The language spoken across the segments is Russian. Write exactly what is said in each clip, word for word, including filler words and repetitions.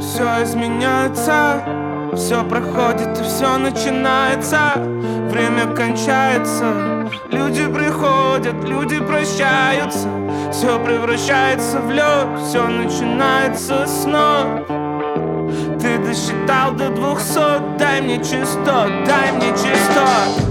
Все изменяется, все проходит и все начинается. Время кончается, люди приходят, люди прощаются. Все превращается в лед, все начинается снова. Ты досчитал до двухсот, дай мне частот, дай мне частот.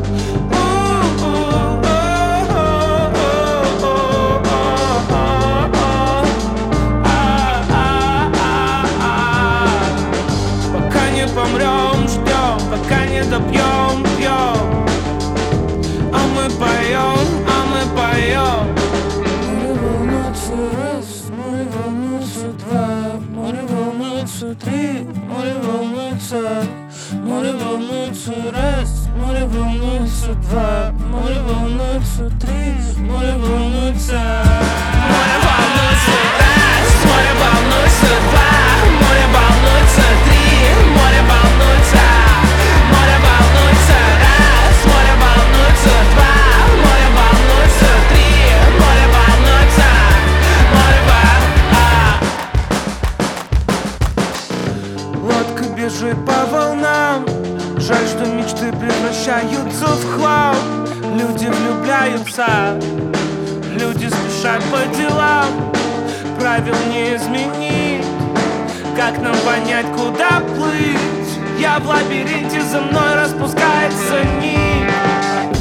Помрем, ждем, пока не допьем, пьем. А мы поем, а мы поем. Море волнуется раз, море волнуется два, море волнуется три, море волнуется. Море волнуется раз, море волнуется два, море волнуется три, море волнуется. Море волнуется раз, море волнуется два, море волнуется три, море волнуется. Море волнуется раз, море волнуется два, море волнуется три, море волнуется. Море волнуется. Лодка бежит по волнам. Жаль, что мечты превращаются в хлам. Люди влюбляются, люди спешат по делам. Правил не изменить, как нам понять, куда плыть? Я в лабиринте, за мной распускается нить.